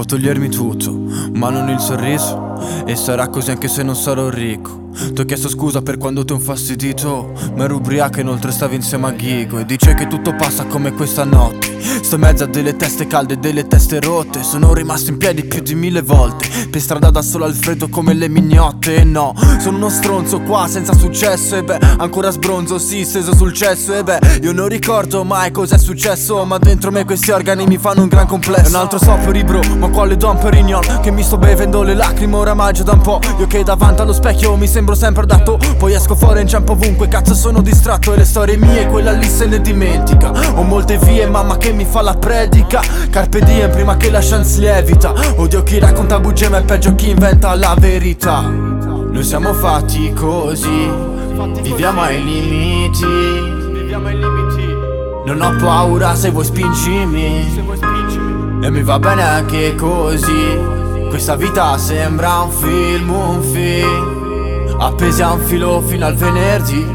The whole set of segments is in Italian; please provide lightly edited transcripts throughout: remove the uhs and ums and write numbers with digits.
Può togliermi tutto, ma non il sorriso, e sarà così anche se non sarò ricco. Ti ho chiesto scusa per quando ti ho infastidito, ma ero ubriaco e inoltre stavi insieme a Ghigo. E dice che tutto passa come questa notte. Sto in mezzo a delle teste calde e delle teste rotte. Sono rimasto in piedi più di 1000 volte, per strada da solo al freddo come le mignotte. E no, sono uno stronzo qua senza successo. E beh, ancora sbronzo, sì, steso sul cesso. E beh, io non ricordo mai cos'è successo, ma dentro me questi organi mi fanno un gran complesso. E un altro soperi bro, ma quale Don Perignon, che mi sto bevendo le lacrime oramai già da un po'. Io che davanti allo specchio mi sembro sempre adatto, poi esco fuori e inciampo ovunque, cazzo sono distratto. E le storie mie, quella lì se ne dimentica. Ho molte vie, mamma che mi fa la predica. Carpe diem prima che la chance lievita. Odio chi racconta bugie, ma è peggio chi inventa la verità. Noi siamo fatti così, viviamo ai limiti. Non ho paura se vuoi spingimi, e mi va bene anche così. Questa vita sembra un film, appesi a un filo fino al venerdì.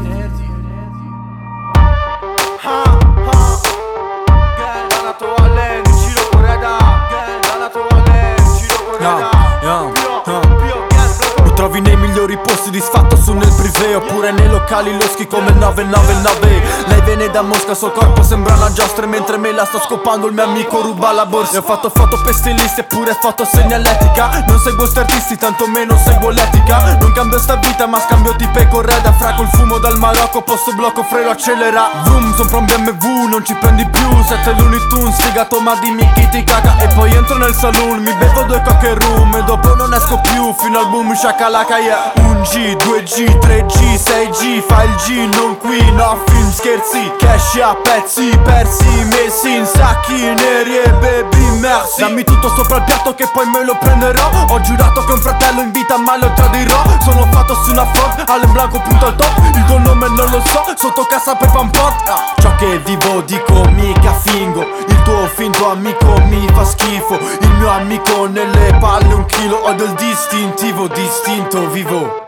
Mi trovi nei migliori posti di sfatto, su nel privé, oppure nei locali loschi come il 999. Lei viene da Mosca, il suo corpo sembra una giostra, e mentre me la sto scopando il mio amico ruba la borsa. E ho fatto foto per stilisti eppure foto segnaletica. Non seguo sti artisti, tanto meno seguo l'etica. Non cambio sta vita ma scambio di pecoreda. Fra col fumo dal Marocco, posto blocco, freno accelera. Vroom, sopra un BMW, non ci prendi più. 7 Looney Tunes, sfigato ma dimmi chi ti caga. E poi entro nel saloon, mi bevo 2 coche rum, e dopo non esco più fino al boom shakalaka, yeah. 1G, 2G, 3G, 6G, fa il G, non qui, no film, scherzi. Cash a pezzi persi, messi in sacchi neri e baby merci. Dammi tutto sopra il piatto che poi me lo prenderò. Ho giurato che un fratello in vita mai lo tradirò. Sono fatto su una front, all'en blanco punto al top. Il tuo nome non lo so, sotto casa per pampot. Ciò che vivo dico mica fingo, il tuo finto amico mi fa schifo. Il mio amico nelle palle 1 chilo, ho del distintivo, distinto vivo.